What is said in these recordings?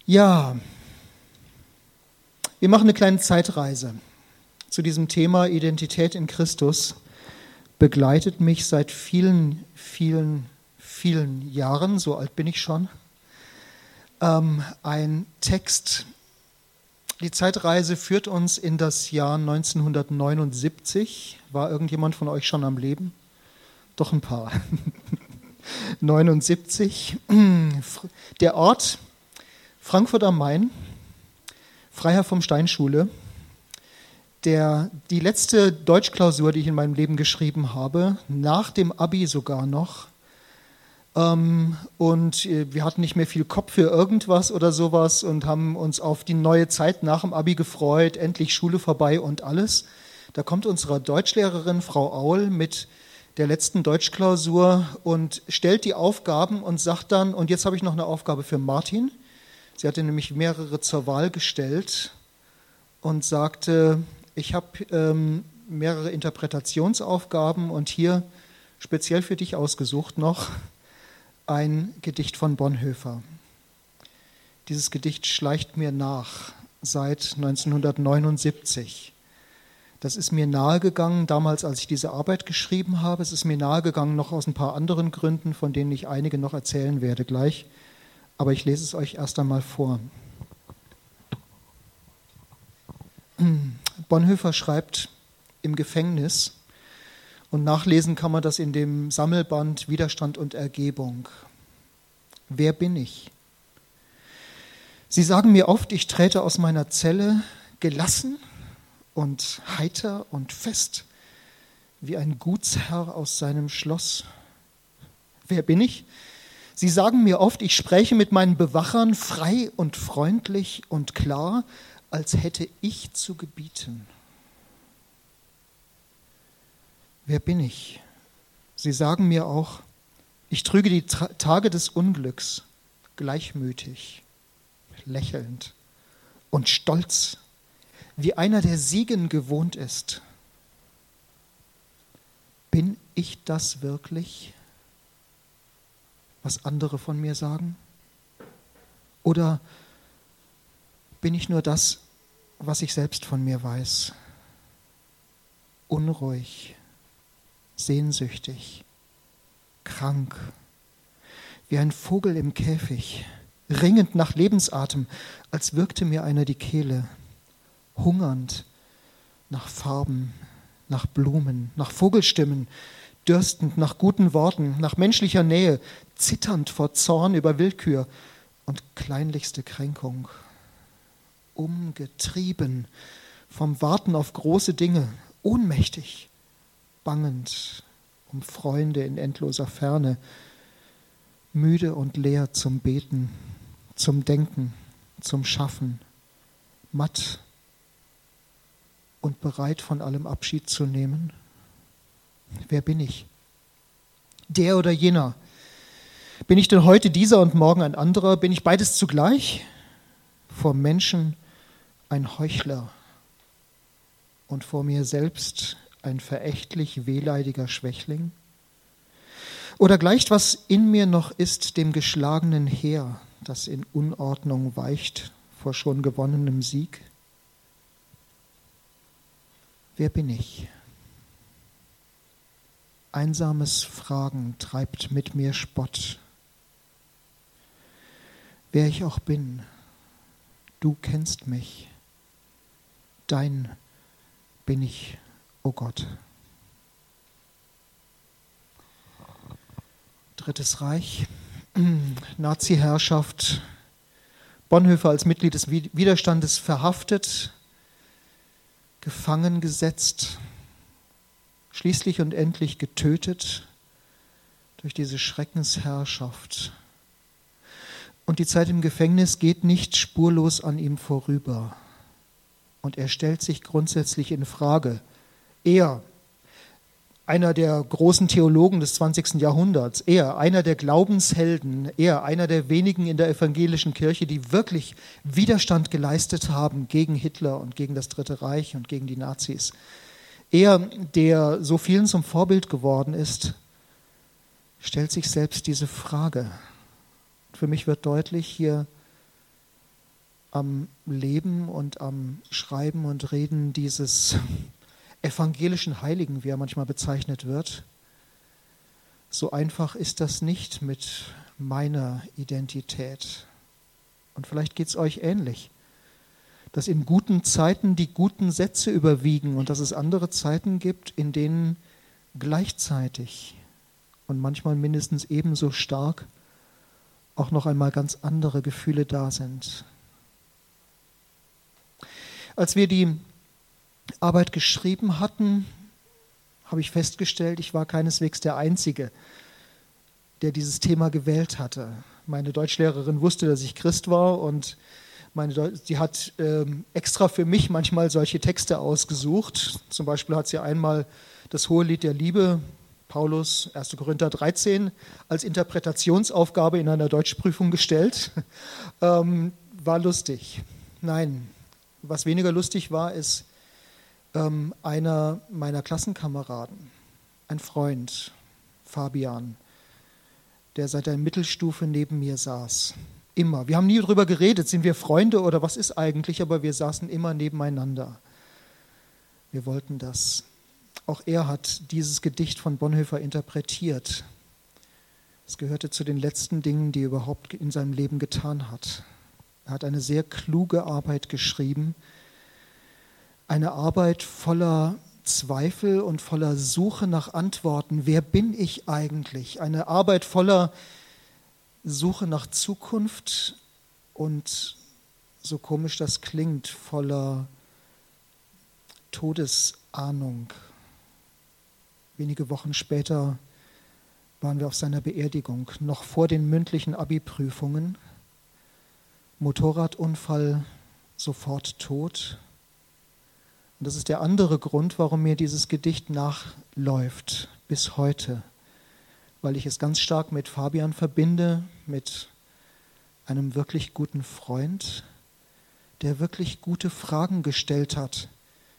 Ja, wir machen eine kleine Zeitreise zu diesem Thema Identität in Christus. Begleitet mich seit vielen Jahren, so alt bin ich schon, ein Text. Die Zeitreise führt uns in das Jahr 1979. War irgendjemand von euch schon am Leben? Doch ein paar. 79. Der Ort Frankfurt am Main, Freiherr vom Stein-Schule. Die letzte Deutschklausur, die ich in meinem Leben geschrieben habe, nach dem Abi sogar noch. Und wir hatten nicht mehr viel Kopf für irgendwas oder sowas und haben uns auf die neue Zeit nach dem Abi gefreut, endlich Schule vorbei und alles. Da kommt unsere Deutschlehrerin, Frau Aul, mit der letzten Deutschklausur und stellt die Aufgaben und sagt dann, und jetzt habe ich noch eine Aufgabe für Martin. Sie hatte nämlich mehrere zur Wahl gestellt und sagte, ich habe mehrere Interpretationsaufgaben und hier speziell für dich ausgesucht noch ein Gedicht von Bonhoeffer. Dieses Gedicht schleicht mir nach seit 1979. Das ist mir nahegegangen, damals, als ich diese Arbeit geschrieben habe. Es ist mir nahegegangen noch aus ein paar anderen Gründen, von denen ich einige noch erzählen werde gleich. Aber ich lese es euch erst einmal vor. Bonhoeffer schreibt im Gefängnis, und nachlesen kann man das in dem Sammelband Widerstand und Ergebung. Wer bin ich? Sie sagen mir oft, ich träte aus meiner Zelle gelassen und heiter und fest, wie ein Gutsherr aus seinem Schloss. Wer bin ich? Sie sagen mir oft, ich spräche mit meinen Bewachern frei und freundlich und klar, als hätte ich zu gebieten. Wer bin ich? Sie sagen mir auch, ich trüge die Tage des Unglücks gleichmütig, lächelnd und stolz, wie einer, der Siegen gewohnt ist. Bin ich das wirklich, was andere von mir sagen? Oder bin ich nur das, was ich selbst von mir weiß? Unruhig, sehnsüchtig, krank, wie ein Vogel im Käfig, ringend nach Lebensatem, als würgte mir einer die Kehle, hungernd nach Farben, nach Blumen, nach Vogelstimmen, dürstend nach guten Worten, nach menschlicher Nähe, zitternd vor Zorn über Willkür und kleinlichste Kränkung, umgetrieben vom Warten auf große Dinge, ohnmächtig, bangend um Freunde in endloser Ferne, müde und leer zum Beten, zum Denken, zum Schaffen, matt und bereit von allem Abschied zu nehmen. Wer bin ich? Der oder jener? Bin ich denn heute dieser und morgen ein anderer? Bin ich beides zugleich? Vor Menschen ein Heuchler und vor mir selbst ein verächtlich wehleidiger Schwächling? Oder gleicht, was in mir noch ist, dem geschlagenen Heer, das in Unordnung weicht vor schon gewonnenem Sieg? Wer bin ich? Einsames Fragen treibt mit mir Spott. Wer ich auch bin, du kennst mich, dein bin ich, o Gott. Drittes Reich, Nazi-Herrschaft, Bonhoeffer als Mitglied des Widerstandes verhaftet, gefangen gesetzt, schließlich und endlich getötet durch diese Schreckensherrschaft. Und die Zeit im Gefängnis geht nicht spurlos an ihm vorüber. Und er stellt sich grundsätzlich in Frage. Er, einer der großen Theologen des 20. Jahrhunderts, er, einer der Glaubenshelden, er, einer der wenigen in der evangelischen Kirche, die wirklich Widerstand geleistet haben gegen Hitler und gegen das Dritte Reich und gegen die Nazis. Er, der so vielen zum Vorbild geworden ist, stellt sich selbst diese Frage. Für mich wird deutlich, hier am Leben und am Schreiben und Reden dieses evangelischen Heiligen, wie er manchmal bezeichnet wird. So einfach ist das nicht mit meiner Identität. Und vielleicht geht es euch ähnlich, dass in guten Zeiten die guten Sätze überwiegen und dass es andere Zeiten gibt, in denen gleichzeitig und manchmal mindestens ebenso stark auch noch einmal ganz andere Gefühle da sind. Als wir die Arbeit geschrieben hatten, habe ich festgestellt, ich war keineswegs der Einzige, der dieses Thema gewählt hatte. Meine Deutschlehrerin wusste, dass ich Christ war und sie hat extra für mich manchmal solche Texte ausgesucht. Zum Beispiel hat sie einmal das Hohelied der Liebe, Paulus, 1. Korinther 13, als Interpretationsaufgabe in einer Deutschprüfung gestellt. War lustig. Nein, was weniger lustig war, ist einer meiner Klassenkameraden, ein Freund, Fabian, der seit der Mittelstufe neben mir saß. Immer. Wir haben nie darüber geredet, sind wir Freunde oder was ist eigentlich, aber wir saßen immer nebeneinander. Wir wollten das. Auch er hat dieses Gedicht von Bonhoeffer interpretiert. Es gehörte zu den letzten Dingen, die er überhaupt in seinem Leben getan hat. Er hat eine sehr kluge Arbeit geschrieben, eine Arbeit voller Zweifel und voller Suche nach Antworten. Wer bin ich eigentlich? Eine Arbeit voller Suche nach Zukunft und, so komisch das klingt, voller Todesahnung. Wenige Wochen später waren wir auf seiner Beerdigung, noch vor den mündlichen Abi-Prüfungen. Motorradunfall, sofort tot. Und das ist der andere Grund, warum mir dieses Gedicht nachläuft bis heute, weil ich es ganz stark mit Fabian verbinde, mit einem wirklich guten Freund, der wirklich gute Fragen gestellt hat.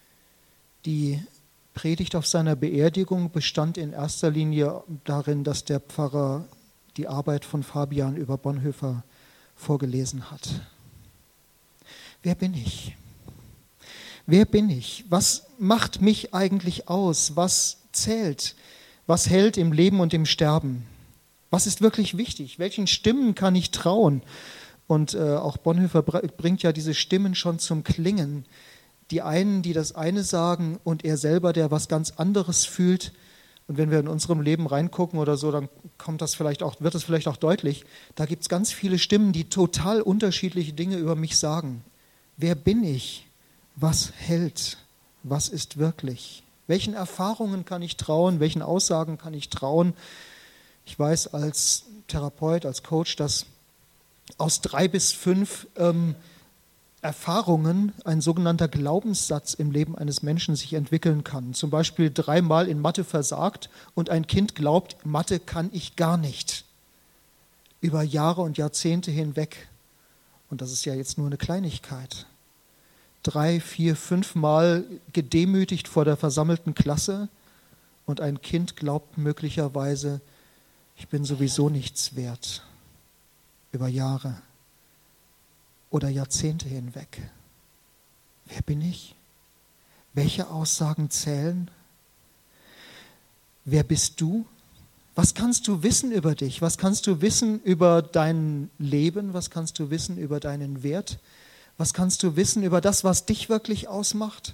Die Predigt auf seiner Beerdigung bestand in erster Linie darin, dass der Pfarrer die Arbeit von Fabian über Bonhoeffer vorgelesen hat. Wer bin ich? Wer bin ich? Was macht mich eigentlich aus? Was zählt? Was hält im Leben und im Sterben? Was ist wirklich wichtig? Welchen Stimmen kann ich trauen? Und auch Bonhoeffer bringt ja diese Stimmen schon zum Klingen. Die einen, die das eine sagen und er selber, der was ganz anderes fühlt. Und wenn wir in unserem Leben reingucken oder so, dann wird das vielleicht auch deutlich. Da gibt es ganz viele Stimmen, die total unterschiedliche Dinge über mich sagen. Wer bin ich? Was hält? Was ist wirklich? Welchen Erfahrungen kann ich trauen? Welchen Aussagen kann ich trauen? Ich weiß als Therapeut, als Coach, dass aus 3 bis 5 Erfahrungen ein sogenannter Glaubenssatz im Leben eines Menschen sich entwickeln kann. Zum Beispiel 3-mal in Mathe versagt und ein Kind glaubt, Mathe kann ich gar nicht. Über Jahre und Jahrzehnte hinweg. Und das ist ja jetzt nur eine Kleinigkeit. 3, 4, 5-mal gedemütigt vor der versammelten Klasse und ein Kind glaubt möglicherweise, ich bin sowieso nichts wert. Über Jahre oder Jahrzehnte hinweg. Wer bin ich? Welche Aussagen zählen? Wer bist du? Was kannst du wissen über dich? Was kannst du wissen über dein Leben? Was kannst du wissen über deinen Wert? Was kannst du wissen über das, was dich wirklich ausmacht?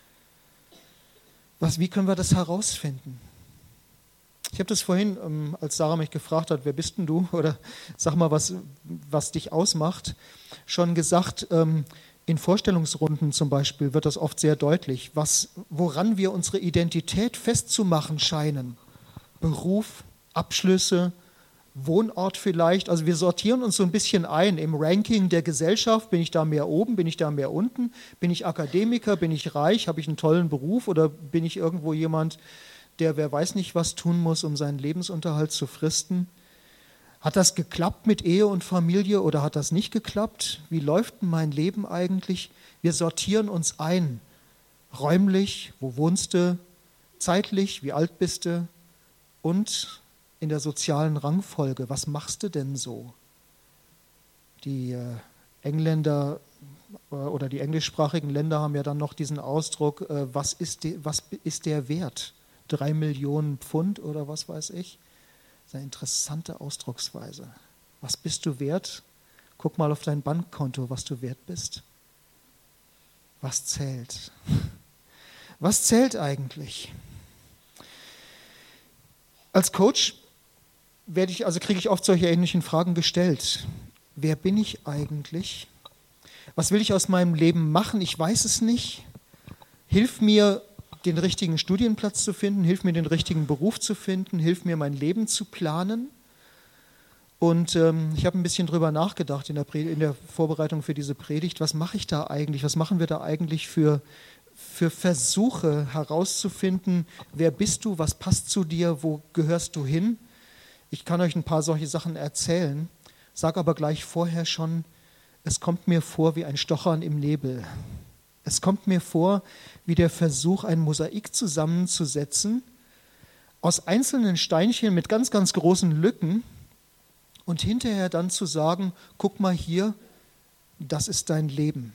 Wie können wir das herausfinden? Ich habe das vorhin, als Sarah mich gefragt hat, wer bist denn du? Oder sag mal, was dich ausmacht, schon gesagt, in Vorstellungsrunden zum Beispiel wird das oft sehr deutlich, woran wir unsere Identität festzumachen scheinen. Beruf, Abschlüsse, Wohnort vielleicht. Also wir sortieren uns so ein bisschen ein im Ranking der Gesellschaft. Bin ich da mehr oben, bin ich da mehr unten? Bin ich Akademiker, bin ich reich, habe ich einen tollen Beruf oder bin ich irgendwo jemand, der wer weiß nicht was tun muss, um seinen Lebensunterhalt zu fristen? Hat das geklappt mit Ehe und Familie oder hat das nicht geklappt? Wie läuft denn mein Leben eigentlich? Wir sortieren uns ein. Räumlich, wo wohnst du? Zeitlich, wie alt bist du? Und in der sozialen Rangfolge, was machst du denn so? Die Engländer oder die englischsprachigen Länder haben ja dann noch diesen Ausdruck, was ist der Wert? 3 Millionen Pfund oder was weiß ich? Das ist eine interessante Ausdrucksweise. Was bist du wert? Guck mal auf dein Bankkonto, was du wert bist. Was zählt? Was zählt eigentlich? Als Coach kriege ich oft solche ähnlichen Fragen gestellt. Wer bin ich eigentlich? Was will ich aus meinem Leben machen? Ich weiß es nicht. Hilf mir, den richtigen Studienplatz zu finden, hilf mir, den richtigen Beruf zu finden, hilf mir, mein Leben zu planen. Und ich habe ein bisschen drüber nachgedacht in der Vorbereitung für diese Predigt. Was mache ich da eigentlich? Was machen wir da eigentlich für Versuche herauszufinden, wer bist du, was passt zu dir, wo gehörst du hin? Ich kann euch ein paar solche Sachen erzählen, sage aber gleich vorher schon, es kommt mir vor wie ein Stochern im Nebel. Es kommt mir vor wie der Versuch, ein Mosaik zusammenzusetzen aus einzelnen Steinchen mit ganz, ganz großen Lücken und hinterher dann zu sagen, guck mal hier, das ist dein Leben.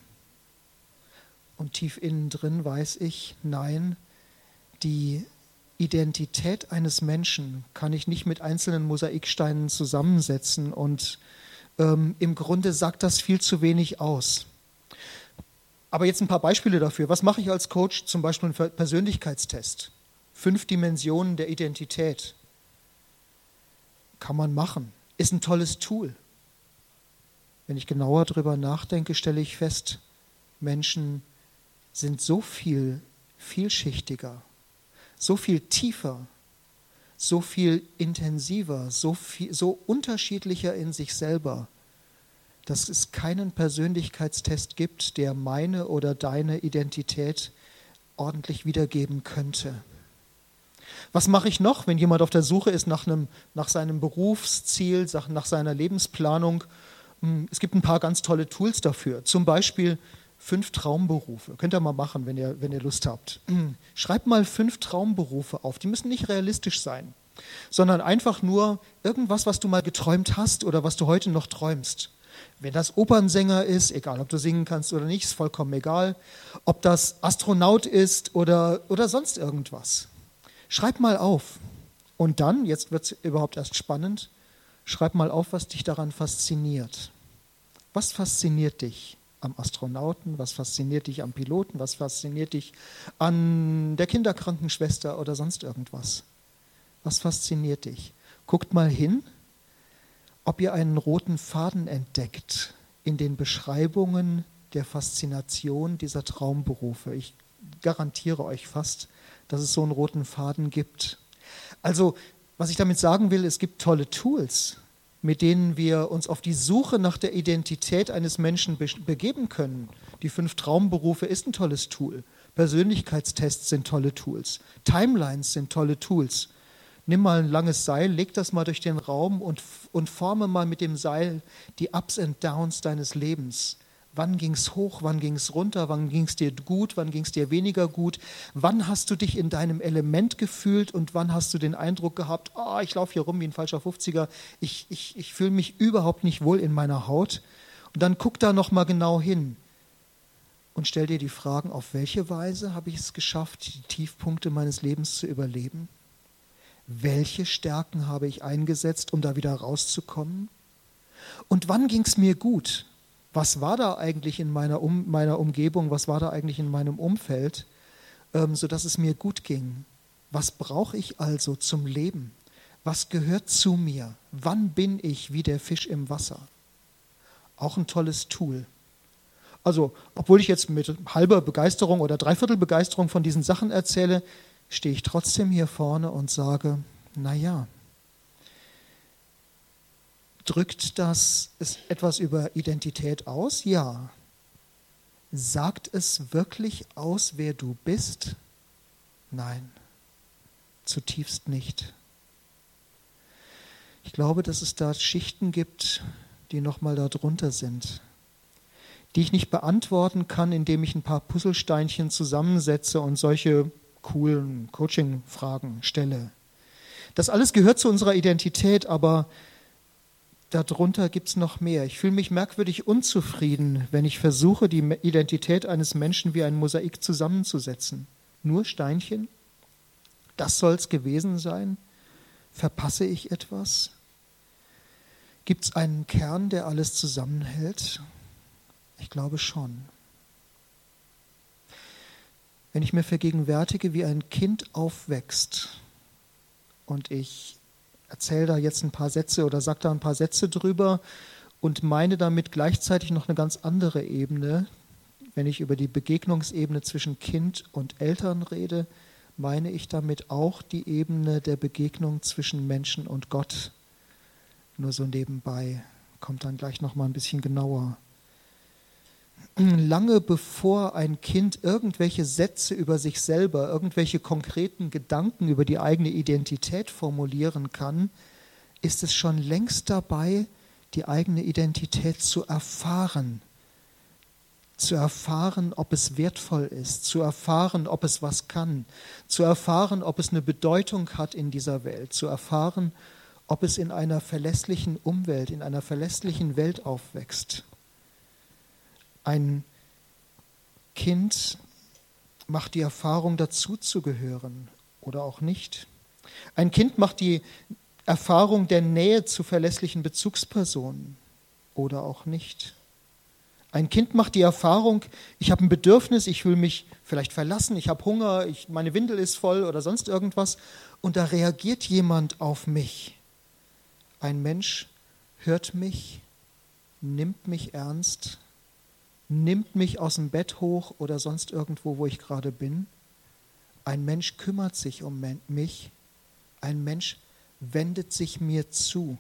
Und tief innen drin weiß ich, nein, die Identität eines Menschen kann ich nicht mit einzelnen Mosaiksteinen zusammensetzen und im Grunde sagt das viel zu wenig aus. Aber jetzt ein paar Beispiele dafür. Was mache ich als Coach? Zum Beispiel einen Persönlichkeitstest. 5 Dimensionen der Identität. Kann man machen. Ist ein tolles Tool. Wenn ich genauer drüber nachdenke, stelle ich fest, Menschen sind so viel vielschichtiger, so viel tiefer, so viel intensiver, so unterschiedlicher in sich selber, dass es keinen Persönlichkeitstest gibt, der meine oder deine Identität ordentlich wiedergeben könnte. Was mache ich noch, wenn jemand auf der Suche ist nach seinem Berufsziel, nach seiner Lebensplanung? Es gibt ein paar ganz tolle Tools dafür. Zum Beispiel 5 Traumberufe. Könnt ihr mal machen, wenn ihr Lust habt. Schreibt mal 5 Traumberufe auf. Die müssen nicht realistisch sein, sondern einfach nur irgendwas, was du mal geträumt hast oder was du heute noch träumst. Wenn das Opernsänger ist, egal ob du singen kannst oder nicht, ist vollkommen egal. Ob das Astronaut ist oder sonst irgendwas. Schreib mal auf. Und dann, jetzt wird es überhaupt erst spannend, schreib mal auf, was dich daran fasziniert. Was fasziniert dich am Astronauten? Was fasziniert dich am Piloten? Was fasziniert dich an der Kinderkrankenschwester oder sonst irgendwas? Was fasziniert dich? Guckt mal hin, ob ihr einen roten Faden entdeckt in den Beschreibungen der Faszination dieser Traumberufe. Ich garantiere euch fast, dass es so einen roten Faden gibt. Also, was ich damit sagen will, es gibt tolle Tools, mit denen wir uns auf die Suche nach der Identität eines Menschen begeben können. Die 5 Traumberufe ist ein tolles Tool. Persönlichkeitstests sind tolle Tools. Timelines sind tolle Tools. Nimm mal ein langes Seil, leg das mal durch den Raum und forme mal mit dem Seil die Ups and Downs deines Lebens. Wann ging es hoch, wann ging es runter, wann ging es dir gut, wann ging es dir weniger gut, wann hast du dich in deinem Element gefühlt und wann hast du den Eindruck gehabt, oh, ich laufe hier rum wie ein falscher 50er, ich fühle mich überhaupt nicht wohl in meiner Haut. Und dann guck da nochmal genau hin und stell dir die Fragen, auf welche Weise habe ich es geschafft, die Tiefpunkte meines Lebens zu überleben? Welche Stärken habe ich eingesetzt, um da wieder rauszukommen? Und wann ging es mir gut? Was war da eigentlich in meiner Umgebung, was war da eigentlich in meinem Umfeld, sodass es mir gut ging? Was brauche ich also zum Leben? Was gehört zu mir? Wann bin ich wie der Fisch im Wasser? Auch ein tolles Tool. Also, obwohl ich jetzt mit halber Begeisterung oder Dreiviertel Begeisterung von diesen Sachen erzähle, stehe ich trotzdem hier vorne und sage, naja, drückt das etwas über Identität aus? Ja. Sagt es wirklich aus, wer du bist? Nein, zutiefst nicht. Ich glaube, dass es da Schichten gibt, die nochmal da drunter sind, die ich nicht beantworten kann, indem ich ein paar Puzzlesteinchen zusammensetze und solche coolen Coaching-Fragen stelle. Das alles gehört zu unserer Identität, aber darunter gibt es noch mehr. Ich fühle mich merkwürdig unzufrieden, wenn ich versuche, die Identität eines Menschen wie ein Mosaik zusammenzusetzen. Nur Steinchen? Das soll es gewesen sein? Verpasse ich etwas? Gibt es einen Kern, der alles zusammenhält? Ich glaube schon. Wenn ich mir vergegenwärtige, wie ein Kind aufwächst und ich erzähle da jetzt ein paar Sätze oder sage da ein paar Sätze drüber und meine damit gleichzeitig noch eine ganz andere Ebene, wenn ich über die Begegnungsebene zwischen Kind und Eltern rede, meine ich damit auch die Ebene der Begegnung zwischen Menschen und Gott. Nur so nebenbei, kommt dann gleich noch mal ein bisschen genauer. Lange bevor ein Kind irgendwelche Sätze über sich selber, irgendwelche konkreten Gedanken über die eigene Identität formulieren kann, ist es schon längst dabei, die eigene Identität zu erfahren. Zu erfahren, ob es wertvoll ist, zu erfahren, ob es was kann, zu erfahren, ob es eine Bedeutung hat in dieser Welt, zu erfahren, ob es in einer verlässlichen Umwelt, in einer verlässlichen Welt aufwächst. Ein Kind macht die Erfahrung, dazuzugehören oder auch nicht. Ein Kind macht die Erfahrung der Nähe zu verlässlichen Bezugspersonen oder auch nicht. Ein Kind macht die Erfahrung, ich habe ein Bedürfnis, ich fühle mich vielleicht verlassen, ich habe Hunger, meine Windel ist voll oder sonst irgendwas und da reagiert jemand auf mich. Ein Mensch hört mich, nimmt mich ernst, nimmt mich aus dem Bett hoch oder sonst irgendwo, wo ich gerade bin. Ein Mensch kümmert sich um mich. Ein Mensch wendet sich mir zu.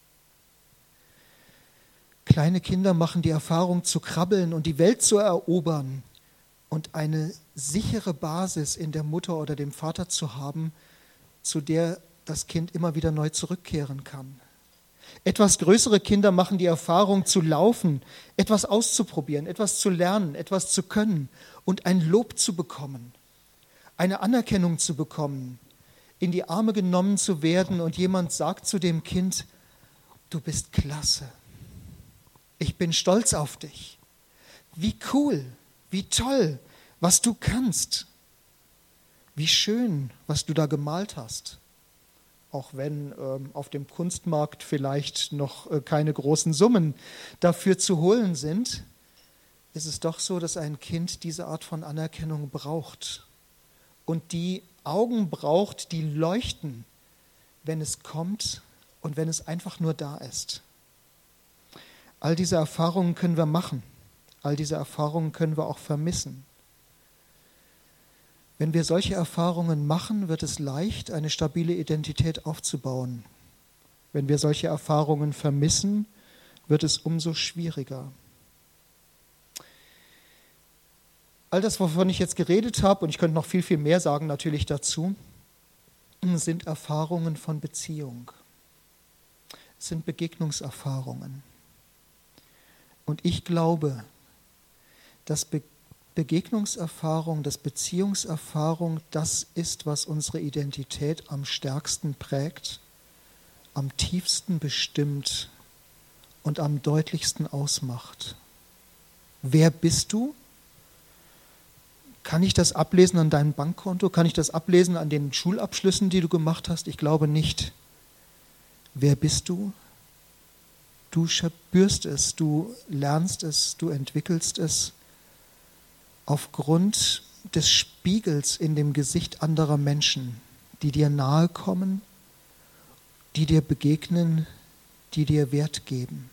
Kleine Kinder machen die Erfahrung zu krabbeln und die Welt zu erobern und eine sichere Basis in der Mutter oder dem Vater zu haben, zu der das Kind immer wieder neu zurückkehren kann. Etwas größere Kinder machen die Erfahrung zu laufen, etwas auszuprobieren, etwas zu lernen, etwas zu können und ein Lob zu bekommen, eine Anerkennung zu bekommen, in die Arme genommen zu werden und jemand sagt zu dem Kind, du bist klasse, ich bin stolz auf dich, wie cool, wie toll, was du kannst, wie schön, was du da gemalt hast. Auch wenn auf dem Kunstmarkt vielleicht noch keine großen Summen dafür zu holen sind, ist es doch so, dass ein Kind diese Art von Anerkennung braucht und die Augen braucht, die leuchten, wenn es kommt und wenn es einfach nur da ist. All diese Erfahrungen können wir machen, all diese Erfahrungen können wir auch vermissen. Wenn wir solche Erfahrungen machen, wird es leicht, eine stabile Identität aufzubauen. Wenn wir solche Erfahrungen vermissen, wird es umso schwieriger. All das, wovon ich jetzt geredet habe, und ich könnte noch viel, viel mehr sagen natürlich dazu, sind Erfahrungen von Beziehung. Es sind Begegnungserfahrungen. Und ich glaube, dass Begegnungserfahrung, dass Beziehungserfahrung, das ist, was unsere Identität am stärksten prägt, am tiefsten bestimmt und am deutlichsten ausmacht. Wer bist du? Kann ich das ablesen an deinem Bankkonto? Kann ich das ablesen an den Schulabschlüssen, die du gemacht hast? Ich glaube nicht. Wer bist du? Du spürst es, du lernst es, du entwickelst es aufgrund des Spiegels in dem Gesicht anderer Menschen, die dir nahe kommen, die dir begegnen, die dir Wert geben.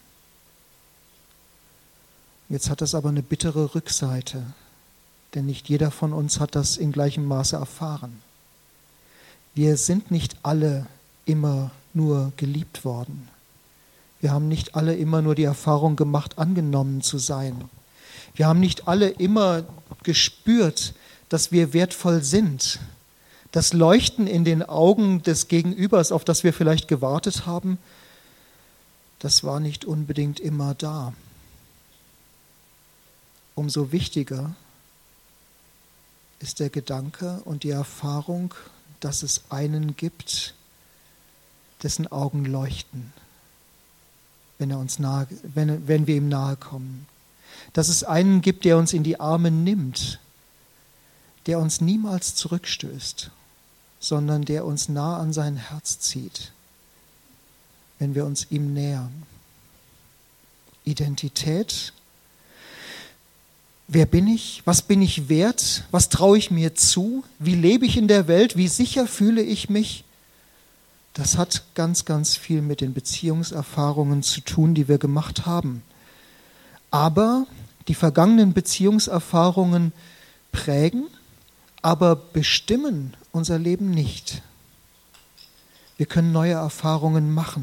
Jetzt hat das aber eine bittere Rückseite, denn nicht jeder von uns hat das in gleichem Maße erfahren. Wir sind nicht alle immer nur geliebt worden. Wir haben nicht alle immer nur die Erfahrung gemacht, angenommen zu sein. Wir haben nicht alle immer gespürt, dass wir wertvoll sind. Das Leuchten in den Augen des Gegenübers, auf das wir vielleicht gewartet haben, das war nicht unbedingt immer da. Umso wichtiger ist der Gedanke und die Erfahrung, dass es einen gibt, dessen Augen leuchten, wenn wir ihm nahe kommen. Dass es einen gibt, der uns in die Arme nimmt, der uns niemals zurückstößt, sondern der uns nah an sein Herz zieht, wenn wir uns ihm nähern. Identität. Wer bin ich? Was bin ich wert? Was traue ich mir zu? Wie lebe ich in der Welt? Wie sicher fühle ich mich? Das hat ganz, ganz viel mit den Beziehungserfahrungen zu tun, die wir gemacht haben. Aber die vergangenen Beziehungserfahrungen prägen, aber bestimmen unser Leben nicht. Wir können neue Erfahrungen machen.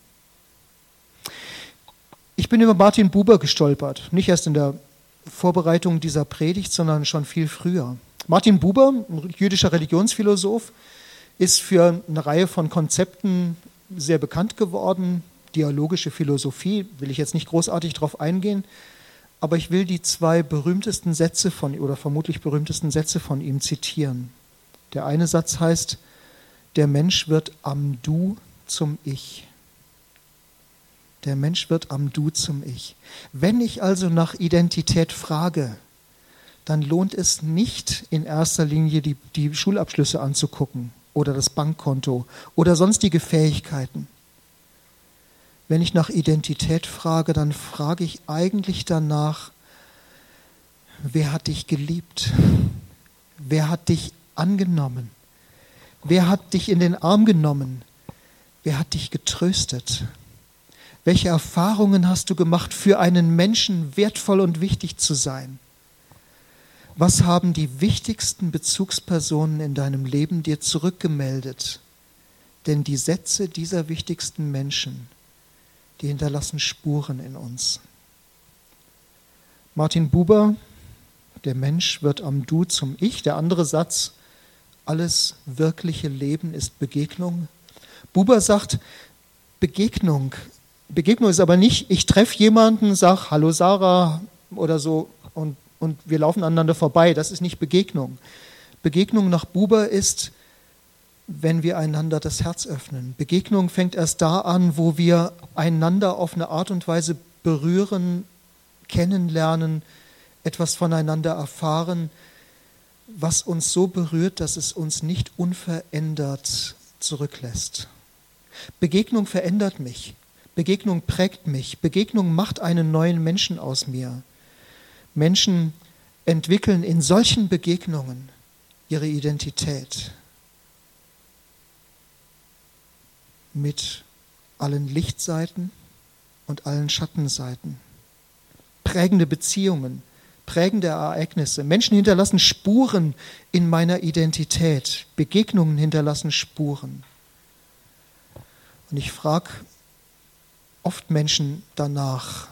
Ich bin über Martin Buber gestolpert, nicht erst in der Vorbereitung dieser Predigt, sondern schon viel früher. Martin Buber, ein jüdischer Religionsphilosoph, ist für eine Reihe von Konzepten sehr bekannt geworden. Dialogische Philosophie, will ich jetzt nicht großartig drauf eingehen, aber ich will die zwei berühmtesten Sätze oder vermutlich berühmtesten Sätze von ihm zitieren. Der eine Satz heißt: Der Mensch wird am Du zum Ich. Der Mensch wird am Du zum Ich. Wenn ich also nach Identität frage, dann lohnt es nicht in erster Linie die Schulabschlüsse anzugucken oder das Bankkonto oder sonstige Fähigkeiten. Wenn ich nach Identität frage, dann frage ich eigentlich danach: Wer hat dich geliebt? Wer hat dich angenommen? Wer hat dich in den Arm genommen? Wer hat dich getröstet? Welche Erfahrungen hast du gemacht, für einen Menschen wertvoll und wichtig zu sein? Was haben die wichtigsten Bezugspersonen in deinem Leben dir zurückgemeldet? Denn die Sätze dieser wichtigsten Menschen, die hinterlassen Spuren in uns. Martin Buber: Der Mensch wird am Du zum Ich. Der andere Satz: Alles wirkliche Leben ist Begegnung. Buber sagt, Begegnung ist aber nicht, ich treffe jemanden, sage Hallo Sarah oder so und wir laufen aneinander vorbei. Das ist nicht Begegnung. Begegnung nach Buber ist, wenn wir einander das Herz öffnen. Begegnung fängt erst da an, wo wir einander auf eine Art und Weise berühren, kennenlernen, etwas voneinander erfahren, was uns so berührt, dass es uns nicht unverändert zurücklässt. Begegnung verändert mich. Begegnung prägt mich. Begegnung macht einen neuen Menschen aus mir. Menschen entwickeln in solchen Begegnungen ihre Identität. Mit allen Lichtseiten und allen Schattenseiten. Prägende Beziehungen, prägende Ereignisse. Menschen hinterlassen Spuren in meiner Identität. Begegnungen hinterlassen Spuren. Und ich frage oft Menschen danach,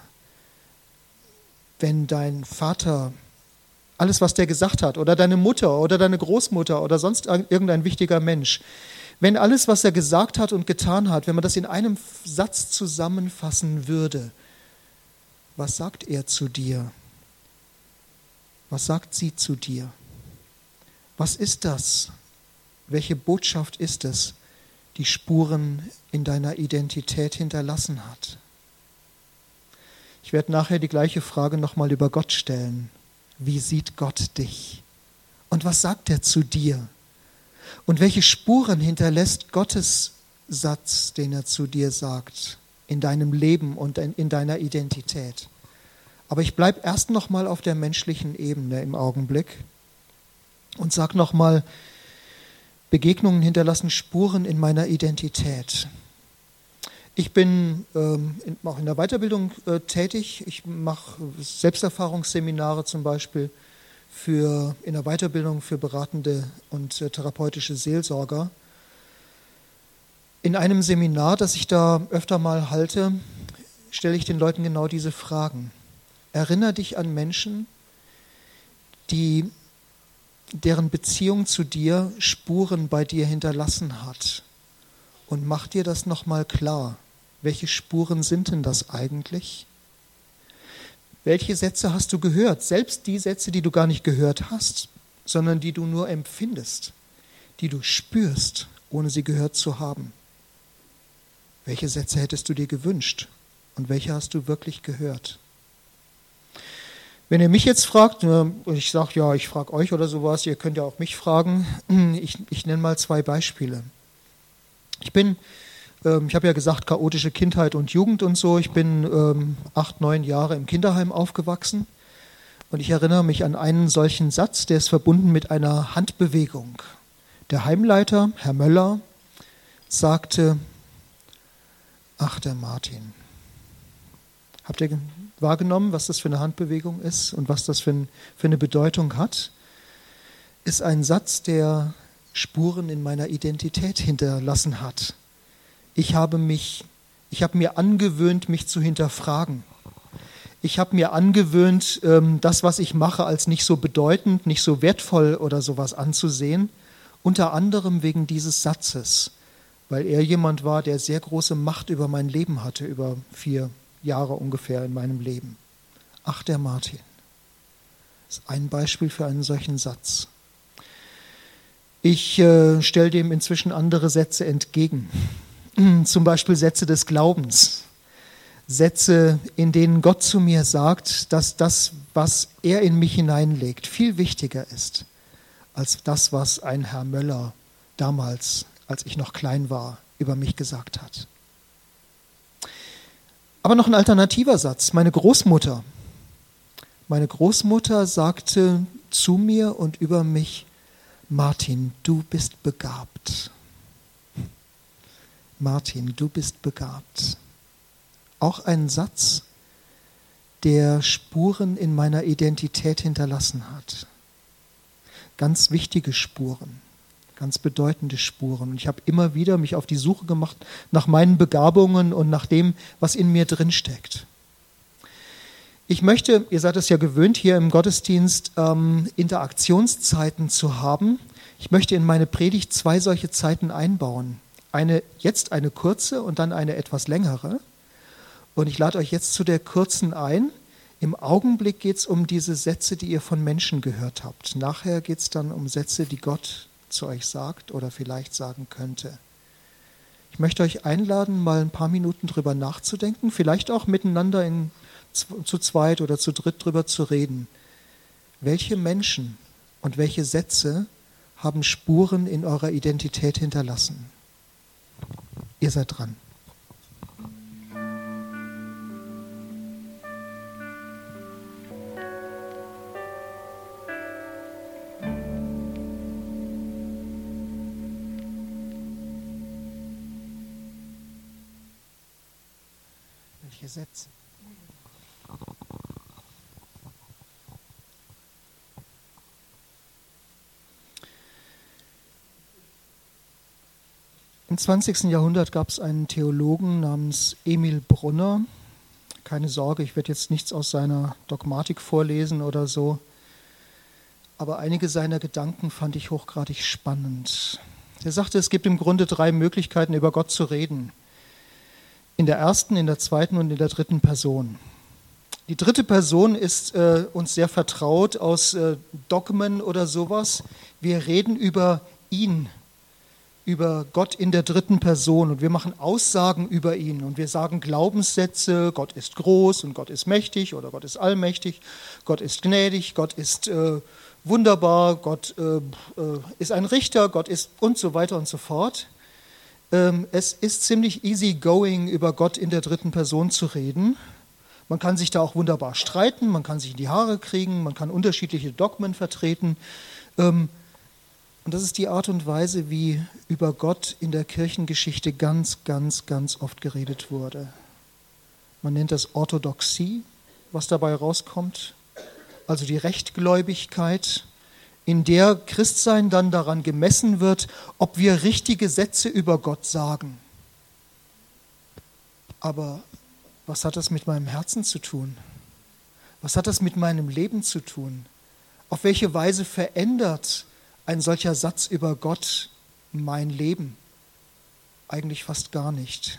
wenn dein Vater, alles was der gesagt hat, oder deine Mutter oder deine Großmutter oder sonst irgendein wichtiger Mensch, wenn alles, was er gesagt hat und getan hat, wenn man das in einem Satz zusammenfassen würde, was sagt er zu dir? Was sagt sie zu dir? Was ist das? Welche Botschaft ist es, die Spuren in deiner Identität hinterlassen hat? Ich werde nachher die gleiche Frage nochmal über Gott stellen. Wie sieht Gott dich? Und was sagt er zu dir? Und welche Spuren hinterlässt Gottes Satz, den er zu dir sagt, in deinem Leben und in deiner Identität? Aber ich bleibe erst nochmal auf der menschlichen Ebene im Augenblick und sage nochmal, Begegnungen hinterlassen Spuren in meiner Identität. Ich bin auch in der Weiterbildung tätig. Ich mache Selbsterfahrungsseminare zum Beispiel in der Weiterbildung für beratende und therapeutische Seelsorger. In einem Seminar, das ich da öfter mal halte, stelle ich den Leuten genau diese Fragen. Erinnere dich an Menschen, deren Beziehung zu dir Spuren bei dir hinterlassen hat. Und mach dir das nochmal klar. Welche Spuren sind denn das eigentlich? Welche Sätze hast du gehört? Selbst die Sätze, die du gar nicht gehört hast, sondern die du nur empfindest, die du spürst, ohne sie gehört zu haben. Welche Sätze hättest du dir gewünscht? und welche hast du wirklich gehört? Wenn ihr mich jetzt fragt, ich sage ja, ich frage euch oder sowas, ihr könnt ja auch mich fragen, ich nenne mal 2 Beispiele. Ich habe ja gesagt, chaotische Kindheit und Jugend und so. Ich bin 8, 9 Jahre im Kinderheim aufgewachsen und ich erinnere mich an einen solchen Satz, der ist verbunden mit einer Handbewegung. Der Heimleiter, Herr Möller, sagte, ach, der Martin. Habt ihr wahrgenommen, was das für eine Handbewegung ist und was das für eine Bedeutung hat? Ist ein Satz, der Spuren in meiner Identität hinterlassen hat. Ich habe mir angewöhnt, mich zu hinterfragen. Ich habe mir angewöhnt, das, was ich mache, als nicht so bedeutend, nicht so wertvoll oder sowas anzusehen, unter anderem wegen dieses Satzes, weil er jemand war, der sehr große Macht über mein Leben hatte, über 4 Jahre ungefähr in meinem Leben. Ach, der Martin. Das ist ein Beispiel für einen solchen Satz. Ich stelle dem inzwischen andere Sätze entgegen. Zum Beispiel Sätze des Glaubens. Sätze, in denen Gott zu mir sagt, dass das, was er in mich hineinlegt, viel wichtiger ist als das, was ein Herr Möller damals, als ich noch klein war, über mich gesagt hat. Aber noch ein alternativer Satz. Meine Großmutter sagte zu mir und über mich, Martin, du bist begabt. Martin, du bist begabt. Auch ein Satz, der Spuren in meiner Identität hinterlassen hat. Ganz wichtige Spuren, ganz bedeutende Spuren. Und ich habe immer wieder mich auf die Suche gemacht nach meinen Begabungen und nach dem, was in mir drinsteckt. Ich möchte, ihr seid es ja gewöhnt, hier im Gottesdienst Interaktionszeiten zu haben. Ich möchte in meine Predigt 2 solche Zeiten einbauen. Jetzt eine kurze und dann eine etwas längere. Und ich lade euch jetzt zu der kurzen ein. Im Augenblick geht es um diese Sätze, die ihr von Menschen gehört habt. Nachher geht es dann um Sätze, die Gott zu euch sagt oder vielleicht sagen könnte. Ich möchte euch einladen, mal ein paar Minuten drüber nachzudenken, vielleicht auch miteinander zu zweit oder zu dritt drüber zu reden. Welche Menschen und welche Sätze haben Spuren in eurer Identität hinterlassen? Ihr seid dran. Welche Sätze? Im 20. Jahrhundert gab es einen Theologen namens Emil Brunner. Keine Sorge, ich werde jetzt nichts aus seiner Dogmatik vorlesen oder so. Aber einige seiner Gedanken fand ich hochgradig spannend. Er sagte, es gibt im Grunde 3 Möglichkeiten, über Gott zu reden. In der ersten, in der zweiten und in der dritten Person. Die dritte Person ist uns sehr vertraut aus Dogmen oder sowas. Wir reden über ihn, über Gott in der dritten Person und wir machen Aussagen über ihn und wir sagen Glaubenssätze, Gott ist groß und Gott ist mächtig oder Gott ist allmächtig, Gott ist gnädig, Gott ist wunderbar, Gott ist ein Richter, Gott ist und so weiter und so fort. Es ist ziemlich easy going, über Gott in der dritten Person zu reden. Man kann sich da auch wunderbar streiten, man kann sich in die Haare kriegen, man kann unterschiedliche Dogmen vertreten. Und das ist die Art und Weise, wie über Gott in der Kirchengeschichte ganz, ganz, ganz oft geredet wurde. Man nennt das Orthodoxie, was dabei rauskommt, also die Rechtgläubigkeit, in der Christsein dann daran gemessen wird, ob wir richtige Sätze über Gott sagen. Aber was hat das mit meinem Herzen zu tun? Was hat das mit meinem Leben zu tun? Auf welche Weise verändert ein solcher Satz über Gott mein Leben? Eigentlich fast gar nicht.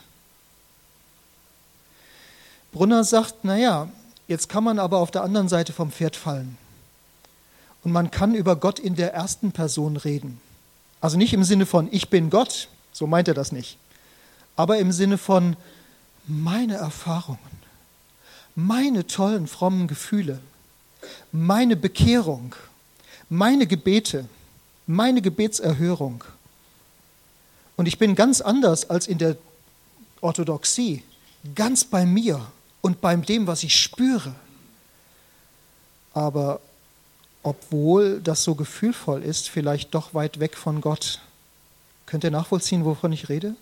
Brunner sagt, naja, jetzt kann man aber auf der anderen Seite vom Pferd fallen. Und man kann über Gott in der ersten Person reden. Also nicht im Sinne von, ich bin Gott, so meint er das nicht. Aber im Sinne von, meine Erfahrungen, meine tollen, frommen Gefühle, meine Bekehrung, meine Gebete, meine Gebetserhörung. Und ich bin ganz anders als in der Orthodoxie, ganz bei mir und bei dem, was ich spüre. Aber obwohl das so gefühlvoll ist, vielleicht doch weit weg von Gott. Könnt ihr nachvollziehen, wovon ich rede?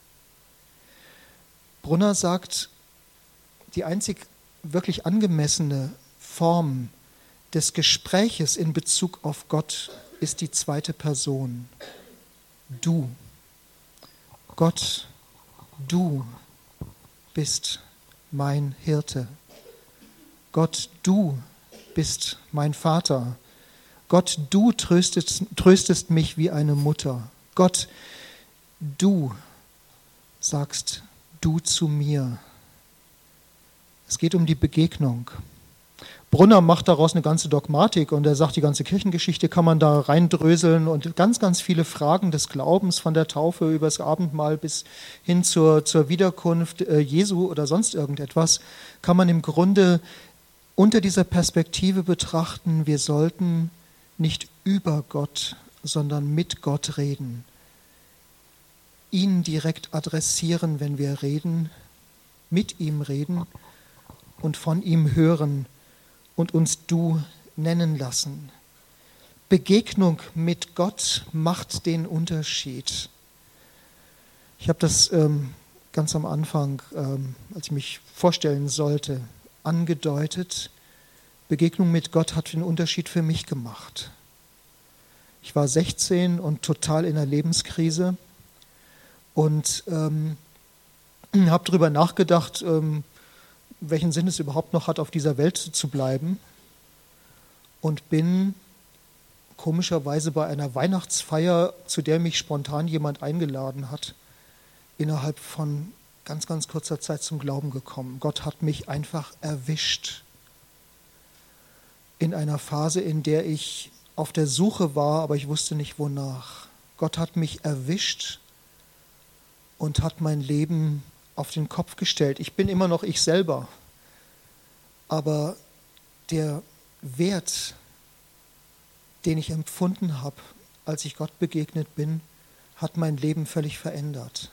Brunner sagt, die einzig wirklich angemessene Form des Gespräches in Bezug auf Gott ist die zweite Person. Du. Gott, du bist mein Hirte. Gott, du bist mein Vater. Gott, du tröstest mich wie eine Mutter. Gott, du sagst du zu mir. Es geht um die Begegnung. Brunner macht daraus eine ganze Dogmatik und er sagt, die ganze Kirchengeschichte kann man da reindröseln und ganz, ganz viele Fragen des Glaubens von der Taufe über das Abendmahl bis hin zur Wiederkunft Jesu oder sonst irgendetwas, kann man im Grunde unter dieser Perspektive betrachten, wir sollten nicht über Gott, sondern mit Gott reden. Ihn direkt adressieren, wenn wir reden, mit ihm reden und von ihm hören und uns du nennen lassen. Begegnung mit Gott macht den Unterschied. Ich habe das ganz am Anfang, als ich mich vorstellen sollte, angedeutet. Begegnung mit Gott hat den Unterschied für mich gemacht. Ich war 16 und total in einer Lebenskrise und habe darüber nachgedacht, welchen Sinn es überhaupt noch hat, auf dieser Welt zu bleiben. Und bin komischerweise bei einer Weihnachtsfeier, zu der mich spontan jemand eingeladen hat, innerhalb von ganz, ganz kurzer Zeit zum Glauben gekommen. Gott hat mich einfach erwischt. In einer Phase, in der ich auf der Suche war, aber ich wusste nicht wonach. Gott hat mich erwischt und hat mein Leben auf den Kopf gestellt. Ich bin immer noch ich selber, aber der Wert, den ich empfunden habe, als ich Gott begegnet bin, hat mein Leben völlig verändert.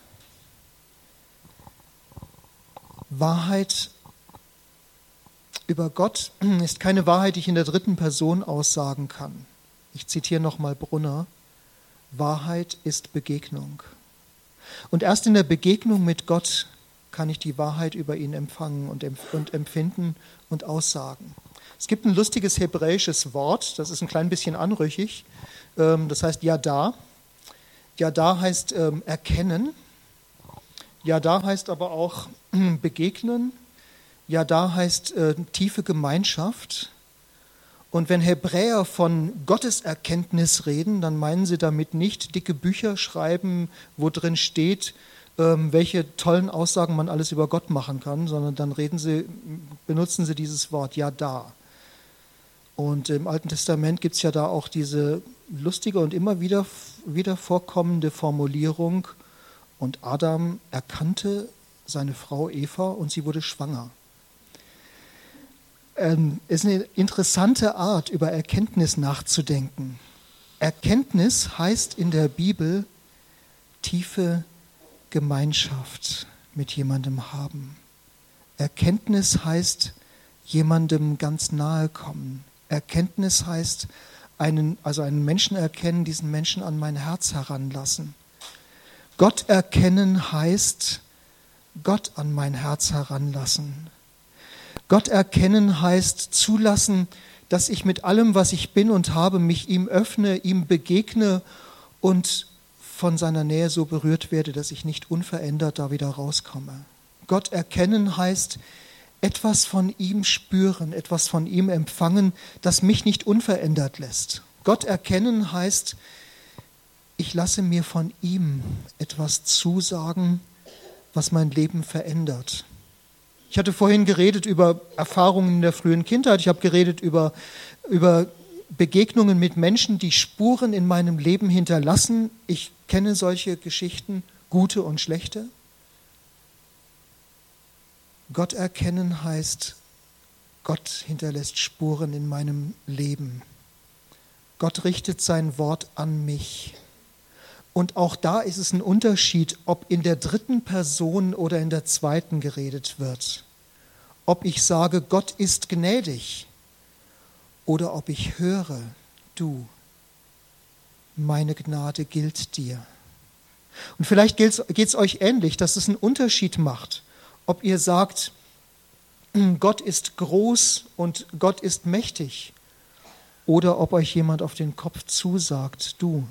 Wahrheit über Gott ist keine Wahrheit, die ich in der dritten Person aussagen kann. Ich zitiere nochmal Brunner. Wahrheit ist Begegnung. Und erst in der Begegnung mit Gott kann ich die Wahrheit über ihn empfangen und empfinden und aussagen. Es gibt ein lustiges hebräisches Wort, das ist ein klein bisschen anrüchig, das heißt Yada. Yada heißt erkennen, Yada heißt aber auch begegnen, Yada heißt tiefe Gemeinschaft. Und wenn Hebräer von Gotteserkenntnis reden, dann meinen sie damit nicht dicke Bücher schreiben, wo drin steht, welche tollen Aussagen man alles über Gott machen kann, sondern dann benutzen sie dieses Wort Yada. Und im Alten Testament gibt es ja da auch diese lustige und immer wieder vorkommende Formulierung, und Adam erkannte seine Frau Eva und sie wurde schwanger. Es ist eine interessante Art, über Erkenntnis nachzudenken. Erkenntnis heißt in der Bibel tiefe Gemeinschaft mit jemandem haben. Erkenntnis heißt jemandem ganz nahe kommen. Erkenntnis heißt einen Menschen erkennen, diesen Menschen an mein Herz heranlassen. Gott erkennen heißt Gott an mein Herz heranlassen. Gott erkennen heißt zulassen, dass ich mit allem, was ich bin und habe, mich ihm öffne, ihm begegne und von seiner Nähe so berührt werde, dass ich nicht unverändert da wieder rauskomme. Gott erkennen heißt etwas von ihm spüren, etwas von ihm empfangen, das mich nicht unverändert lässt. Gott erkennen heißt, ich lasse mir von ihm etwas zusagen, was mein Leben verändert. Ich hatte vorhin geredet über Erfahrungen in der frühen Kindheit. Ich habe geredet über Begegnungen mit Menschen, die Spuren in meinem Leben hinterlassen. Ich kenne solche Geschichten, gute und schlechte. Gott erkennen heißt, Gott hinterlässt Spuren in meinem Leben. Gott richtet sein Wort an mich. Und auch da ist es ein Unterschied, ob in der dritten Person oder in der zweiten geredet wird. Ob ich sage, Gott ist gnädig, oder ob ich höre, du, meine Gnade gilt dir. Und vielleicht geht es euch ähnlich, dass es einen Unterschied macht, ob ihr sagt, Gott ist groß und Gott ist mächtig, oder ob euch jemand auf den Kopf zusagt, du,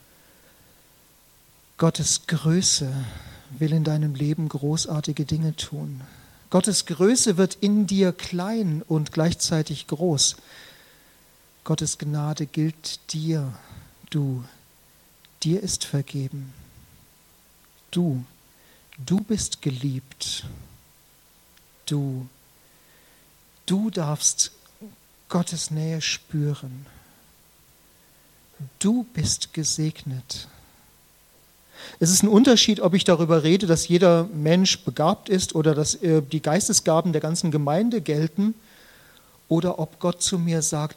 Gottes Größe will in deinem Leben großartige Dinge tun. Gottes Größe wird in dir klein und gleichzeitig groß. Gottes Gnade gilt dir, du, dir ist vergeben. Du bist geliebt. Du darfst Gottes Nähe spüren. Du bist gesegnet. Es ist ein Unterschied, ob ich darüber rede, dass jeder Mensch begabt ist oder dass die Geistesgaben der ganzen Gemeinde gelten, oder ob Gott zu mir sagt,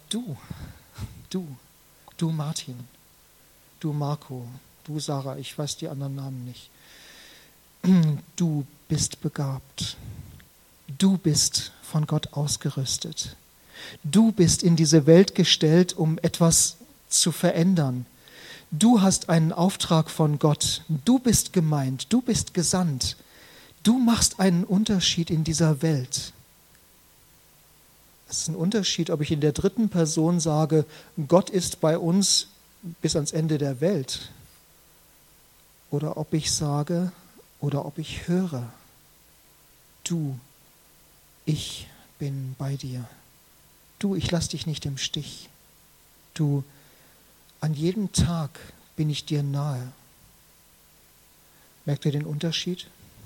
du Martin, du Marco, du Sarah, ich weiß die anderen Namen nicht. Du bist begabt. Du bist von Gott ausgerüstet. Du bist in diese Welt gestellt, um etwas zu verändern. Du hast einen Auftrag von Gott. Du bist gemeint. Du bist gesandt. Du machst einen Unterschied in dieser Welt. Es ist ein Unterschied, ob ich in der dritten Person sage, Gott ist bei uns bis ans Ende der Welt. Oder ob ich sage, oder ob ich höre, du, ich bin bei dir. Du, ich lass dich nicht im Stich. Du, an jedem Tag bin ich dir nahe. Merkt ihr den Unterschied?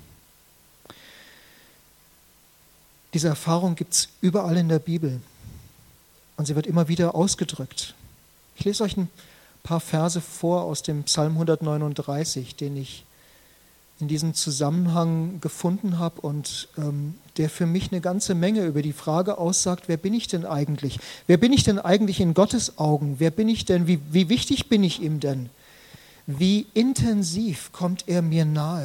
Diese Erfahrung gibt es überall in der Bibel und sie wird immer wieder ausgedrückt. Ich lese euch ein paar Verse vor aus dem Psalm 139, den ich in diesem Zusammenhang gefunden habe und der für mich eine ganze Menge über die Frage aussagt, wer bin ich denn eigentlich? Wer bin ich denn eigentlich in Gottes Augen? Wer bin ich denn? Wie wichtig bin ich ihm denn? Wie intensiv kommt er mir nahe?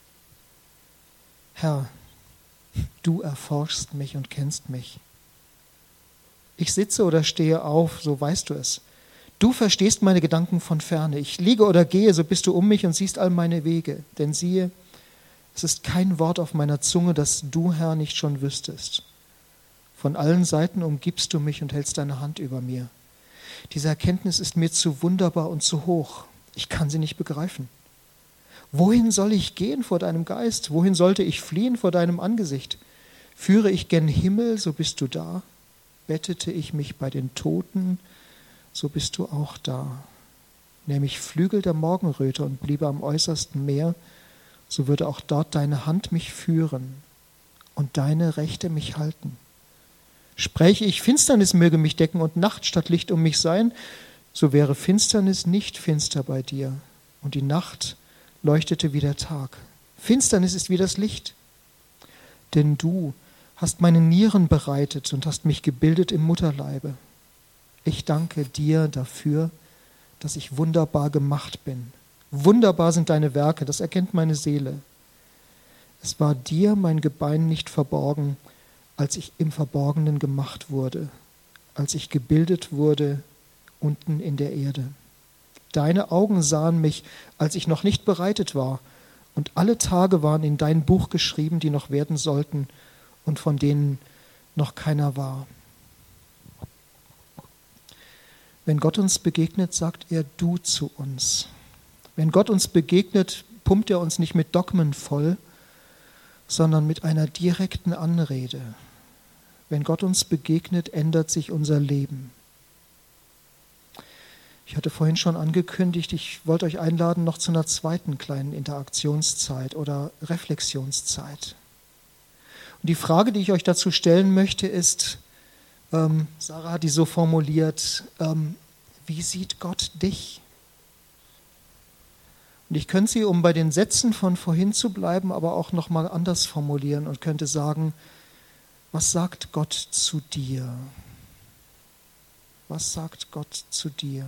Herr, du erforschst mich und kennst mich. Ich sitze oder stehe auf, so weißt du es. Du verstehst meine Gedanken von ferne. Ich liege oder gehe, so bist du um mich und siehst all meine Wege. Denn siehe, es ist kein Wort auf meiner Zunge, das du, Herr, nicht schon wüsstest. Von allen Seiten umgibst du mich und hältst deine Hand über mir. Diese Erkenntnis ist mir zu wunderbar und zu hoch. Ich kann sie nicht begreifen. Wohin soll ich gehen vor deinem Geist? Wohin sollte ich fliehen vor deinem Angesicht? Führe ich gen Himmel, so bist du da. Bettete ich mich bei den Toten, so bist du auch da. Nähme ich Flügel der Morgenröte und bliebe am äußersten Meer, so würde auch dort deine Hand mich führen und deine Rechte mich halten. Spräche ich, Finsternis möge mich decken und Nacht statt Licht um mich sein, so wäre Finsternis nicht finster bei dir und die Nacht leuchtete wie der Tag. Finsternis ist wie das Licht, denn du hast meine Nieren bereitet und hast mich gebildet im Mutterleibe. Ich danke dir dafür, dass ich wunderbar gemacht bin. Wunderbar sind deine Werke, das erkennt meine Seele. Es war dir mein Gebein nicht verborgen, als ich im Verborgenen gemacht wurde, als ich gebildet wurde unten in der Erde. Deine Augen sahen mich, als ich noch nicht bereitet war, und alle Tage waren in dein Buch geschrieben, die noch werden sollten und von denen noch keiner war. Wenn Gott uns begegnet, sagt er du zu uns. Wenn Gott uns begegnet, pumpt er uns nicht mit Dogmen voll, sondern mit einer direkten Anrede. Wenn Gott uns begegnet, ändert sich unser Leben. Ich hatte vorhin schon angekündigt, ich wollte euch einladen noch zu einer zweiten kleinen Interaktionszeit oder Reflexionszeit. Und die Frage, die ich euch dazu stellen möchte, ist, Sarah hat die so formuliert, wie sieht Gott dich? Und ich könnte sie, um bei den Sätzen von vorhin zu bleiben, aber auch nochmal anders formulieren und könnte sagen, was sagt Gott zu dir? Was sagt Gott zu dir?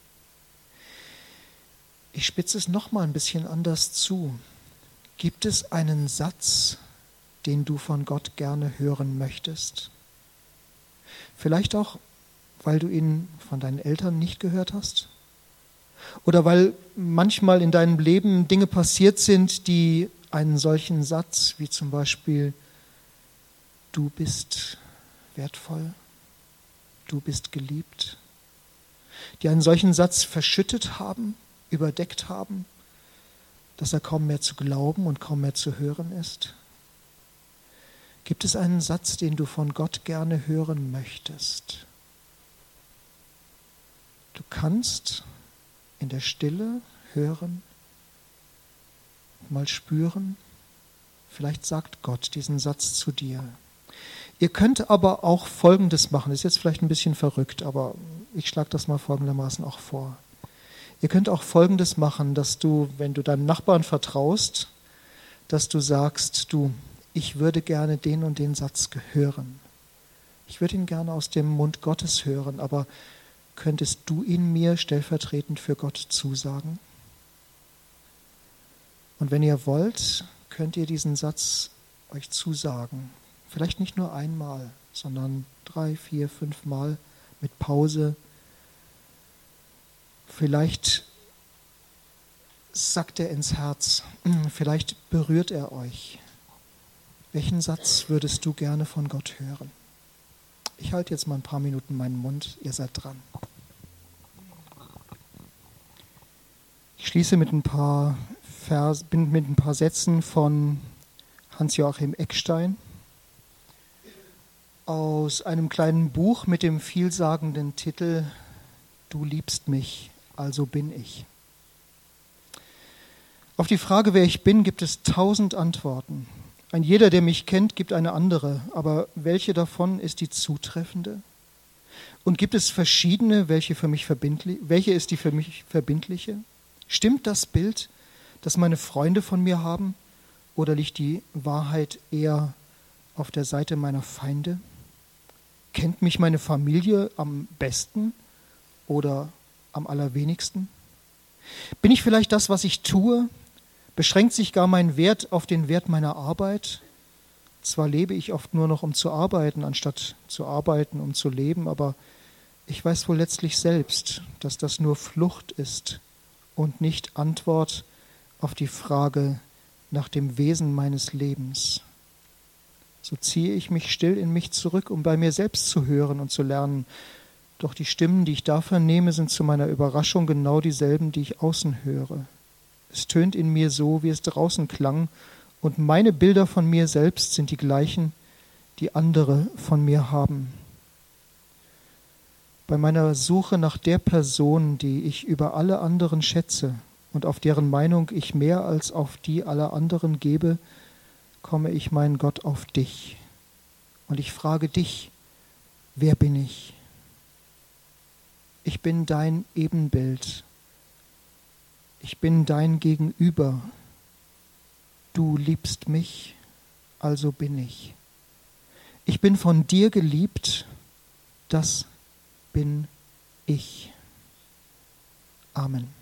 Ich spitze es nochmal ein bisschen anders zu. Gibt es einen Satz, den du von Gott gerne hören möchtest? Vielleicht auch, weil du ihn von deinen Eltern nicht gehört hast? Oder weil manchmal in deinem Leben Dinge passiert sind, die einen solchen Satz, wie zum Beispiel, du bist wertvoll, du bist geliebt, die einen solchen Satz verschüttet haben, überdeckt haben, dass er kaum mehr zu glauben und kaum mehr zu hören ist? Gibt es einen Satz, den du von Gott gerne hören möchtest? Du kannst in der Stille hören, mal spüren, vielleicht sagt Gott diesen Satz zu dir. Ihr könnt aber auch Folgendes machen, das ist jetzt vielleicht ein bisschen verrückt, aber ich schlage das mal folgendermaßen auch vor. Ihr könnt auch Folgendes machen, dass du, wenn du deinem Nachbarn vertraust, dass du sagst, ich würde gerne den und den Satz hören. Ich würde ihn gerne aus dem Mund Gottes hören, aber könntest du ihn mir stellvertretend für Gott zusagen? Und wenn ihr wollt, könnt ihr diesen Satz euch zusagen. Vielleicht nicht nur einmal, sondern 3, 4, 5 Mal mit Pause. Vielleicht sackt er ins Herz, vielleicht berührt er euch. Welchen Satz würdest du gerne von Gott hören? Ich halte jetzt mal ein paar Minuten meinen Mund, ihr seid dran. Ich schließe mit ein paar Sätzen von Hans-Joachim Eckstein aus einem kleinen Buch mit dem vielsagenden Titel Du liebst mich, also bin ich. Auf die Frage, wer ich bin, gibt es 1000 Antworten. Ein jeder, der mich kennt, gibt eine andere, aber welche davon ist die zutreffende? Und gibt es verschiedene, welche ist die für mich verbindliche? Stimmt das Bild, das meine Freunde von mir haben, oder liegt die Wahrheit eher auf der Seite meiner Feinde? Kennt mich meine Familie am besten oder am allerwenigsten? Bin ich vielleicht das, was ich tue? Beschränkt sich gar mein Wert auf den Wert meiner Arbeit? Zwar lebe ich oft nur noch, um zu arbeiten, anstatt zu arbeiten, um zu leben, aber ich weiß wohl letztlich selbst, dass das nur Flucht ist und nicht Antwort auf die Frage nach dem Wesen meines Lebens. So ziehe ich mich still in mich zurück, um bei mir selbst zu hören und zu lernen. Doch die Stimmen, die ich da vernehme, sind zu meiner Überraschung genau dieselben, die ich außen höre. Es tönt in mir so, wie es draußen klang, und meine Bilder von mir selbst sind die gleichen, die andere von mir haben. Bei meiner Suche nach der Person, die ich über alle anderen schätze und auf deren Meinung ich mehr als auf die aller anderen gebe, komme ich, mein Gott, auf dich. Und ich frage dich, wer bin ich? Ich bin dein Ebenbild. Ich bin dein Gegenüber. Du liebst mich, also bin ich. Ich bin von dir geliebt, das bin ich. Amen.